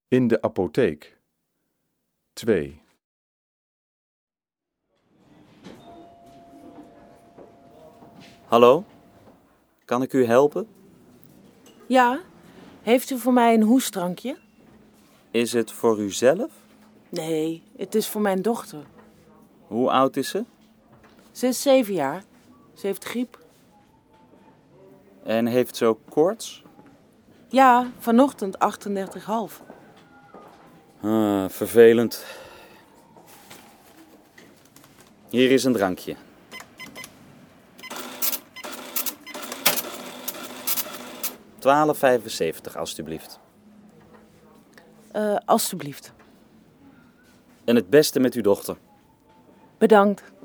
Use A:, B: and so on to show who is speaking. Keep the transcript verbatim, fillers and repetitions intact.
A: In de apotheek. twee.
B: Hallo, kan ik u helpen?
C: Ja, heeft u voor mij een hoestdrankje?
B: Is het voor uzelf?
C: Nee, het is voor mijn dochter.
B: Hoe oud is ze?
C: Ze is zeven jaar. Ze heeft griep.
B: En heeft ze ook koorts?
C: Ja, vanochtend achtendertig komma vijf.
B: Ah, vervelend. Hier is een drankje. twaalf vijfenzeventig, alstublieft.
C: Uh, alstublieft.
B: En het beste met uw dochter.
C: Bedankt.